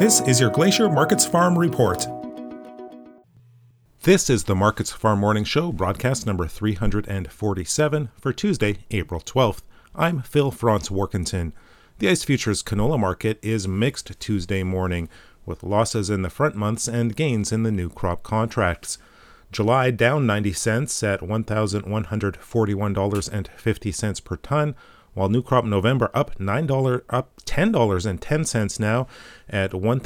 This is your Glacier Markets Farm Report. This is the Markets Farm Morning Show, broadcast number 347 for Tuesday, April 12th. I'm Phil Franz-Warkentin. The ICE Futures canola market is mixed Tuesday morning, with losses in the front months and gains in the new crop contracts. July down 90 cents at $1,141.50 per ton, while new crop November up $10.10 now at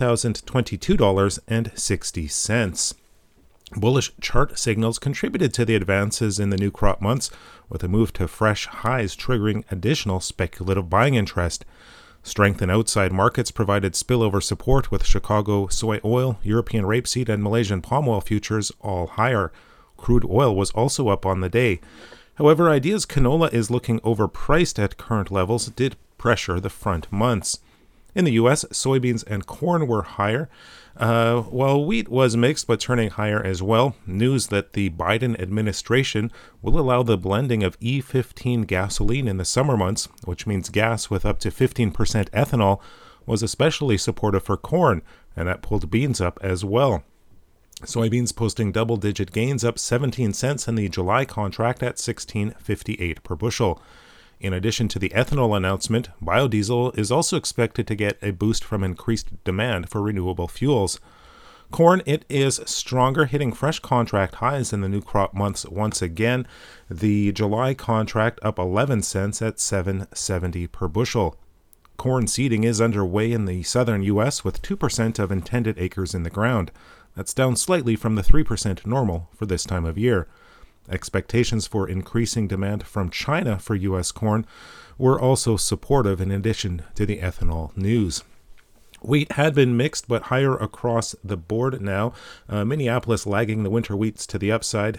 $1,022.60. Bullish chart signals contributed to the advances in the new crop months, with a move to fresh highs triggering additional speculative buying interest. Strength in outside markets provided spillover support, with Chicago soy oil, European rapeseed, and Malaysian palm oil futures all higher. Crude oil was also up on the day. However, Idea's canola is looking overpriced at current levels did pressure the front months. In the U.S., soybeans and corn were higher, while wheat was mixed but turning higher as well. News that the Biden administration will allow the blending of E15 gasoline in the summer months, which means gas with up to 15% ethanol, was especially supportive for corn, and that pulled beans up as well. Soybeans posting double-digit gains, up 17 cents in the July contract at $16.58 per bushel. In addition to the ethanol announcement, biodiesel is also expected to get a boost from increased demand for renewable fuels. Corn, it is stronger, hitting fresh contract highs in the new crop months once again. The July contract up 11 cents at $7.70 per bushel. Corn seeding is underway in the southern U.S. with 2% of intended acres in the ground. That's down slightly from the 3% normal for this time of year. Expectations for increasing demand from China for U.S. corn were also supportive in addition to the ethanol news. Wheat had been mixed but higher across the board now. Minneapolis lagging the winter wheats to the upside,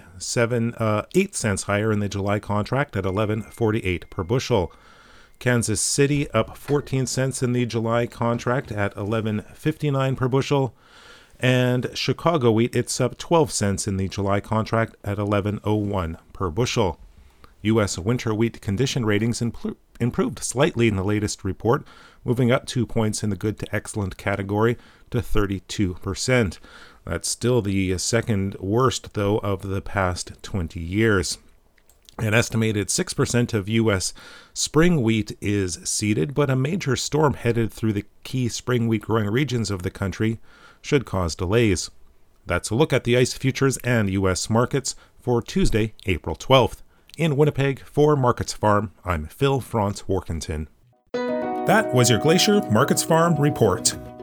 8 cents higher in the July contract at $11.48 per bushel. Kansas City up 14 cents in the July contract at $11.59 per bushel. And Chicago wheat, it's up 12 cents in the July contract at $11.01 per bushel. U.S. winter wheat condition ratings improved slightly in the latest report, moving up 2 points in the good to excellent category to 32%. That's still the second worst, though, of the past 20 years. An estimated 6% of U.S. spring wheat is seeded, but a major storm headed through the key spring wheat growing regions of the country should cause delays. That's a look at the ICE futures and U.S. markets for Tuesday, April 12th. In Winnipeg, for Markets Farm, I'm Phil Franz-Warkentin. That was your Glacier Markets Farm Report.